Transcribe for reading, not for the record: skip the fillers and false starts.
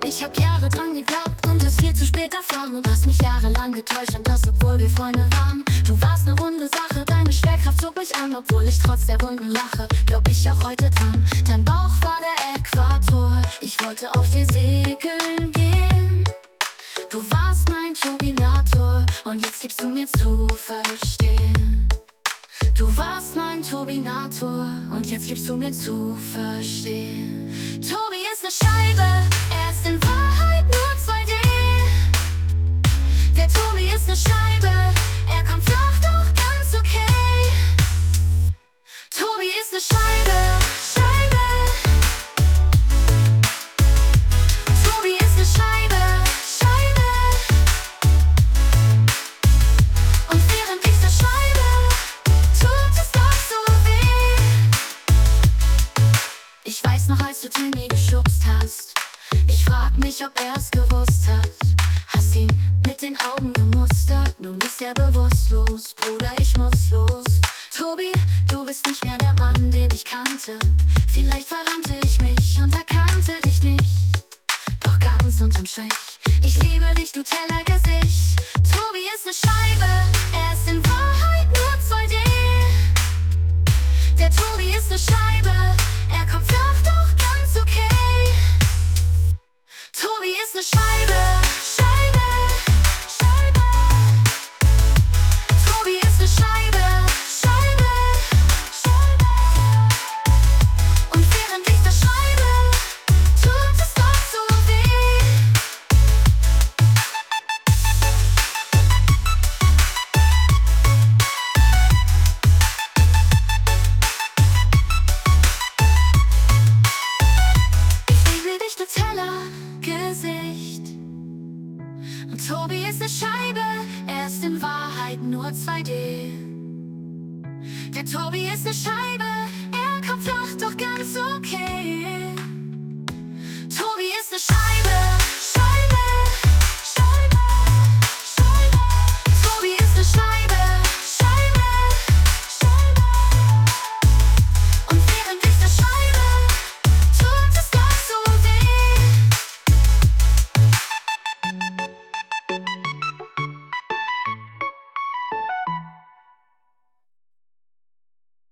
Ich hab Jahre dran geglaubt und es viel zu spät erfahren. Und hast mich jahrelang getäuscht und das, obwohl wir Freunde waren. Du warst ne runde Sache, deine Schwerkraft zog mich an. Obwohl ich trotz der Wunden lache, glaub ich auch heute dran. Dein Bauch war der Äquator, ich wollte auf dir segeln gehen. Du warst mein Turbinator und jetzt gibst du mir zu verstehen. Du warst mein Turbinator und jetzt gibst du mir zu verstehen. Tobi ist ne Scheibe, er ist in Wahrheit nur 2D. Der Tobi ist ne Scheibe, er kommt flach, doch ganz okay. Tobi ist ne Scheibe, Scheibe. Tobi ist ne Scheibe, Scheibe. Und während ich das schreibe, tut es doch so weh. Ich weiß noch, als du Timmy geschubst hast. Ich frag mich, ob er's gewusst hat. Hast ihn mit den Augen gemustert. Nun ist er bewusstlos, Bruder, ich muss los. Tobi, du bist nicht mehr der Mann, den ich kannte. Vielleicht verrannte ich mich und erkannte dich nicht. Doch ganz unterm Strich, ich liebe dich, du Tellergesicht. Tobi ist ne Scheibe, er ist in Wahrheit nur 2D. Der Tobi ist ne Scheibe, er kommt flach, doch ganz okay. Tobi ist ne Scheibe, Scheibe, Scheibe. Tobi ist ne Scheibe, Scheibe, Scheibe. Und während ich das schreibe, tut es doch so weh. Ich liebe dich, du Tellergesicht. Und Tobi ist ne Scheibe, er ist in Wahrheit nur 2D. Der Tobi ist ne Scheibe, er kommt flach, doch ganz okay.